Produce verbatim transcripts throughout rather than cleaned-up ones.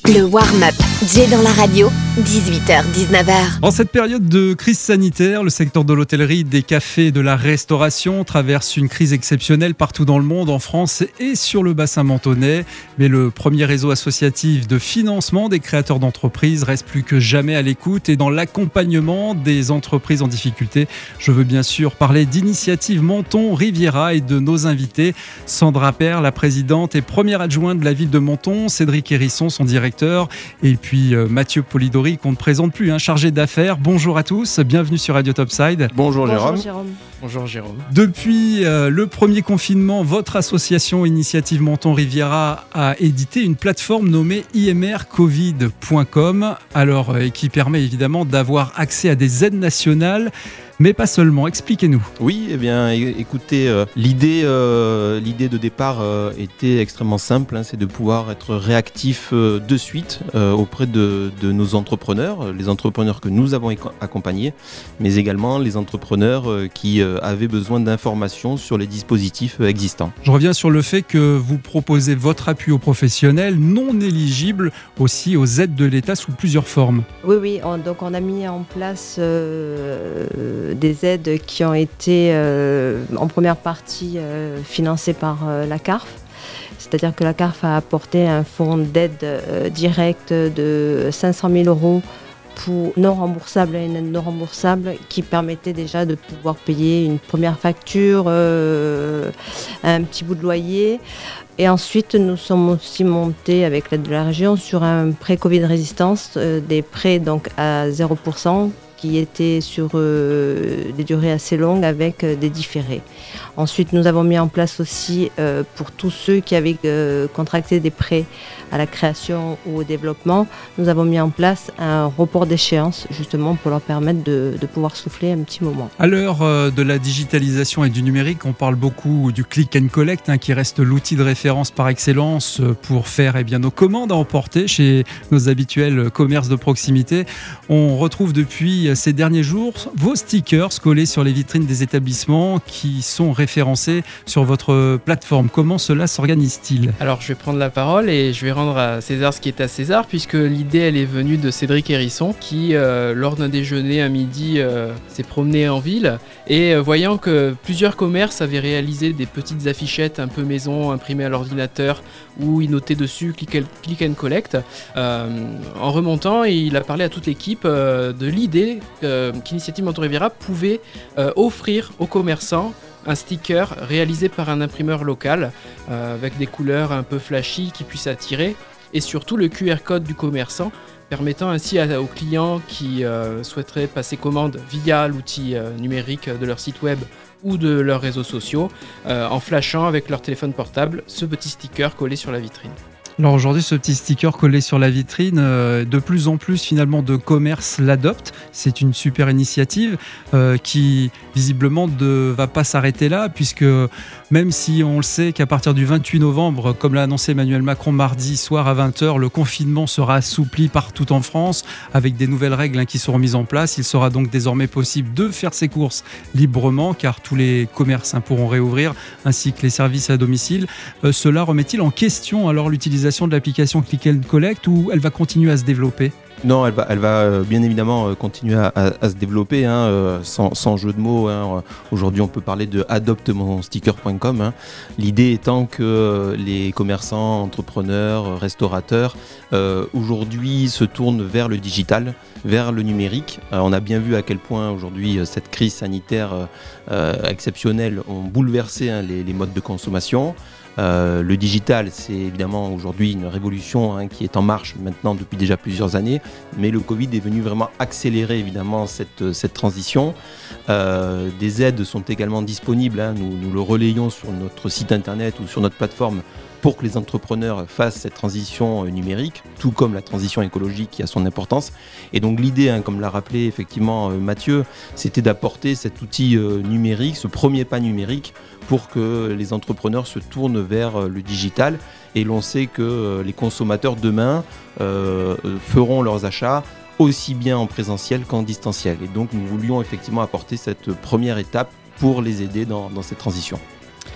Le warm-up, Jay dans la radio, dix-huit heures dix-neuf heures. En cette période de crise sanitaire, le secteur de l'hôtellerie, des cafés et de la restauration traverse une crise exceptionnelle partout dans le monde, en France et sur le bassin menthonnais. Mais le premier réseau associatif de financement des créateurs d'entreprises reste plus que jamais à l'écoute et dans l'accompagnement des entreprises en difficulté. Je veux bien sûr parler d'Initiative Menton Riviera et de nos invités. Sandra Père, la présidente et première adjointe de la ville de Menton, Cédric Hérisson, son directeur, et puis euh, Mathieu Polidori, qu'on ne présente plus, hein, chargé d'affaires. Bonjour à tous, bienvenue sur Radio Topside. Bonjour Jérôme. Bonjour Jérôme. Bonjour Jérôme. Depuis euh, le premier confinement, votre association Initiative Menton Riviera a édité une plateforme nommée I M R covid point com, alors euh, qui permet évidemment d'avoir accès à des aides nationales. Mais pas seulement, expliquez-nous. Oui, eh bien, écoutez, euh, l'idée, euh, l'idée de départ euh, était extrêmement simple, hein, c'est de pouvoir être réactif euh, de suite euh, auprès de, de nos entrepreneurs, les entrepreneurs que nous avons éco- accompagnés, mais également les entrepreneurs euh, qui euh, avaient besoin d'informations sur les dispositifs euh, existants. Je reviens sur le fait que vous proposez votre appui aux professionnels non éligibles aussi aux aides de l'État sous plusieurs formes. Oui, oui, on, donc on a mis en place euh, des aides qui ont été euh, en première partie euh, financées par euh, la C A R F. C'est-à-dire que la C A R F a apporté un fonds d'aide euh, directe de cinq cent mille euros pour non remboursable et une aide non remboursable qui permettait déjà de pouvoir payer une première facture, euh, un petit bout de loyer. Et ensuite, nous sommes aussi montés avec l'aide de la région sur un prêt Covid résistance, euh, des prêts donc à zéro pour cent qui étaient sur euh, des durées assez longues avec euh, des différés. Ensuite, nous avons mis en place aussi euh, pour tous ceux qui avaient euh, contracté des prêts à la création ou au développement, nous avons mis en place un report d'échéance justement pour leur permettre de, de pouvoir souffler un petit moment. À l'heure euh, de la digitalisation et du numérique, on parle beaucoup du click and collect, hein, qui reste l'outil de référence par excellence pour faire eh bien, nos commandes à emporter chez nos habituels commerces de proximité. On retrouve depuis ces derniers jours vos stickers collés sur les vitrines des établissements qui sont référencés sur votre plateforme. Comment cela s'organise-t-il ? Alors je vais prendre la parole et je vais rendre à César ce qui est à César, puisque l'idée elle est venue de Cédric Hérisson qui euh, lors d'un déjeuner à midi euh, s'est promené en ville et euh, voyant que plusieurs commerces avaient réalisé des petites affichettes un peu maison imprimées à l'ordinateur où il notait dessus click and, click and collect, euh, en remontant il a parlé à toute l'équipe euh, de l'idée euh, qu'Initiative Menton Riviera pouvait euh, offrir aux commerçants un sticker réalisé par un imprimeur local euh, avec des couleurs un peu flashy qui puissent attirer et surtout le Q R code du commerçant permettant ainsi à, aux clients qui euh, souhaiteraient passer commande via l'outil euh, numérique de leur site web ou de leurs réseaux sociaux euh, en flashant avec leur téléphone portable ce petit sticker collé sur la vitrine. Alors aujourd'hui, ce petit sticker collé sur la vitrine, euh, de plus en plus finalement de commerces l'adoptent. C'est une super initiative euh, qui visiblement ne va pas s'arrêter là, puisque même si on le sait qu'à partir du vingt-huit novembre, comme l'a annoncé Emmanuel Macron mardi soir à vingt heures, le confinement sera assoupli partout en France avec des nouvelles règles hein, qui seront mises en place. Il sera donc désormais possible de faire ses courses librement car tous les commerces hein, pourront réouvrir ainsi que les services à domicile. Euh, cela remet-il en question alors l'utilisation de l'application Click and Collect ou elle va continuer à se développer ? Non, elle va, elle va euh, bien évidemment euh, continuer à, à, à se développer, hein, euh, sans, sans jeu de mots. Hein. Aujourd'hui, on peut parler de adopte mon sticker point com. Hein. L'idée étant que euh, les commerçants, entrepreneurs, restaurateurs, euh, aujourd'hui se tournent vers le digital, vers le numérique. Euh, on a bien vu à quel point aujourd'hui euh, cette crise sanitaire euh, exceptionnelle ont bouleversé hein, les, les modes de consommation. Euh, le digital, c'est évidemment aujourd'hui une révolution hein, qui est en marche maintenant depuis déjà plusieurs années, mais le Covid est venu vraiment accélérer évidemment cette, cette transition. Euh, des aides sont également disponibles, hein, nous, nous le relayons sur notre site internet ou sur notre plateforme pour que les entrepreneurs fassent cette transition numérique, tout comme la transition écologique qui a son importance. Et donc l'idée, hein, comme l'a rappelé effectivement euh, Mathieu, c'était d'apporter cet outil euh, numérique, ce premier pas numérique, pour que les entrepreneurs se tournent vers euh, le digital. Et l'on sait que euh, les consommateurs demain euh, feront leurs achats aussi bien en présentiel qu'en distanciel. Et donc nous voulions effectivement apporter cette première étape pour les aider dans, dans cette transition.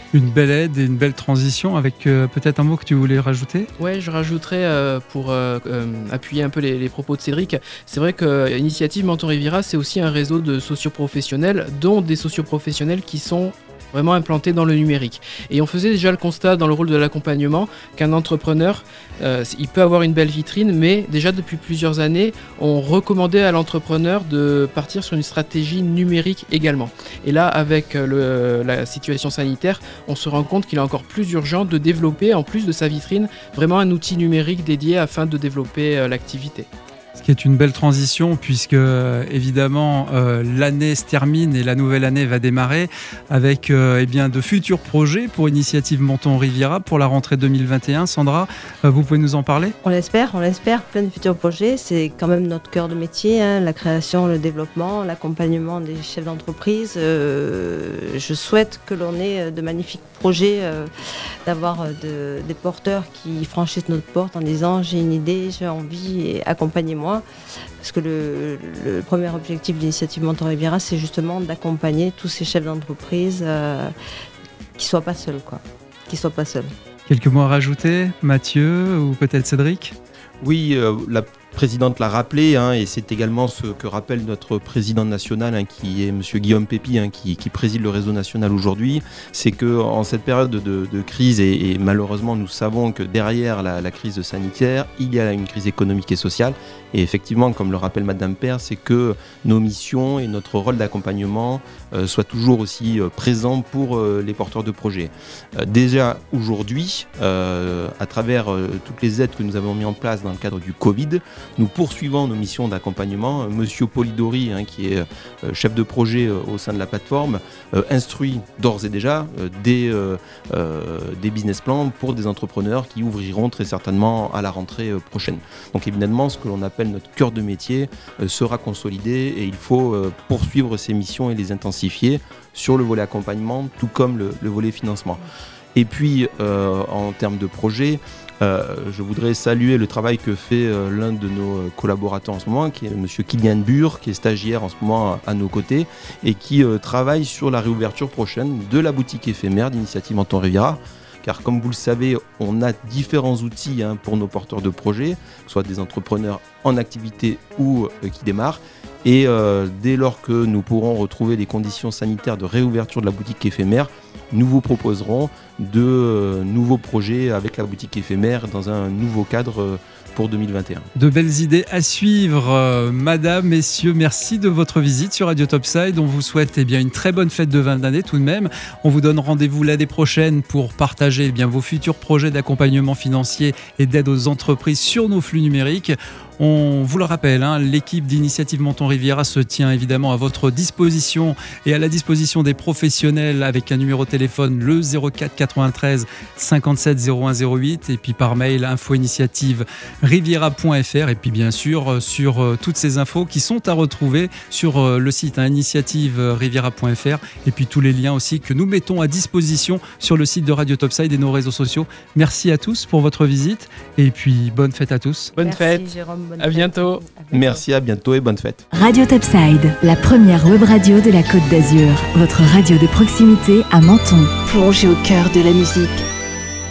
une belle aide et une belle transition avec euh, peut-être un mot que tu voulais rajouter. Ouais, je rajouterais euh, pour euh, euh, appuyer un peu les, les propos de Cédric, c'est vrai que Initiative Menton Riviera, c'est aussi un réseau de socioprofessionnels, dont des socioprofessionnels qui sont vraiment implantés dans le numérique. Et on faisait déjà le constat dans le rôle de l'accompagnement qu'un entrepreneur, euh, il peut avoir une belle vitrine, mais déjà depuis plusieurs années, on recommandait à l'entrepreneur de partir sur une stratégie numérique également. Et là, avec le, la situation sanitaire, on se rend compte qu'il est encore plus urgent de développer, en plus de sa vitrine, vraiment un outil numérique dédié afin de développer euh, l'activité. Ce qui est une belle transition puisque euh, évidemment euh, l'année se termine et la nouvelle année va démarrer avec euh, eh bien, de futurs projets pour Initiative Menton Riviera pour la rentrée deux mille vingt et un. Sandra, euh, vous pouvez nous en parler ? On l'espère, on l'espère, plein de futurs projets. C'est quand même notre cœur de métier, hein, la création, le développement, l'accompagnement des chefs d'entreprise. Euh, je souhaite que l'on ait de magnifiques projets, euh, d'avoir de, des porteurs qui franchissent notre porte en disant j'ai une idée, j'ai envie et accompagnez-moi. Parce que le, le premier objectif de l'Initiative Menton Riviera, c'est justement d'accompagner tous ces chefs d'entreprise euh, qui ne soient pas seuls, quoi. Qui soient pas seuls. Quelques mots à rajouter, Mathieu ou peut-être Cédric ? Oui, euh, la présidente l'a rappelé, hein, et c'est également ce que rappelle notre président national, hein, qui est M. Guillaume Pépi, hein, qui, qui préside le réseau national aujourd'hui, c'est qu'en cette période de, de crise, et, et malheureusement nous savons que derrière la, la crise sanitaire, il y a une crise économique et sociale, et effectivement, comme le rappelle Madame Père, c'est que nos missions et notre rôle d'accompagnement euh, soient toujours aussi euh, présents pour euh, les porteurs de projets. Euh, déjà aujourd'hui, euh, à travers euh, toutes les aides que nous avons mis en place dans le cadre du Covid, nous poursuivons nos missions d'accompagnement. Monsieur Polidori, hein, qui est euh, chef de projet euh, au sein de la plateforme, euh, instruit d'ores et déjà euh, des, euh, euh, des business plans pour des entrepreneurs qui ouvriront très certainement à la rentrée euh, prochaine. Donc évidemment, ce que l'on appelle notre cœur de métier euh, sera consolidé et il faut euh, poursuivre ces missions et les intensifier sur le volet accompagnement, tout comme le, le volet financement. Et puis, euh, en termes de projet, Euh, je voudrais saluer le travail que fait euh, l'un de nos collaborateurs en ce moment, qui est M. Kylian Bure, qui est stagiaire en ce moment à, à nos côtés et qui euh, travaille sur la réouverture prochaine de la boutique éphémère d'Initiative Menton Riviera. Car comme vous le savez, on a différents outils, hein, pour nos porteurs de projets, soit des entrepreneurs en activité ou euh, qui démarrent. Et euh, dès lors que nous pourrons retrouver les conditions sanitaires de réouverture de la boutique éphémère, nous vous proposerons de euh, nouveaux projets avec la boutique éphémère dans un nouveau cadre euh, pour deux mille vingt et un. De belles idées à suivre. Euh, Madame, messieurs, merci de votre visite sur Radio Topside. On vous souhaite eh bien, une très bonne fête de fin d'année tout de même. On vous donne rendez-vous l'année prochaine pour partager eh bien, vos futurs projets d'accompagnement financier et d'aide aux entreprises sur nos flux numériques. On vous le rappelle, hein, l'équipe d'Initiative Menton Riviera se tient évidemment à votre disposition et à la disposition des professionnels avec un numéro de téléphone, le zéro quatre quatre-vingt-treize cinquante-sept zéro un zéro huit, et puis par mail info initiative riviera point f r, et puis bien sûr sur euh, toutes ces infos qui sont à retrouver sur euh, le site hein, initiative riviera point f r, et puis tous les liens aussi que nous mettons à disposition sur le site de Radio Topside et nos réseaux sociaux. Merci à tous pour votre visite et puis bonne fête à tous. Bonne Merci, fête. Jérôme, bonne À fête. bientôt. À bientôt. Merci, à bientôt et bonne fête. Radio Topside, la première web radio de la Côte d'Azur. Votre radio de proximité à Menton. Plongez au cœur de la musique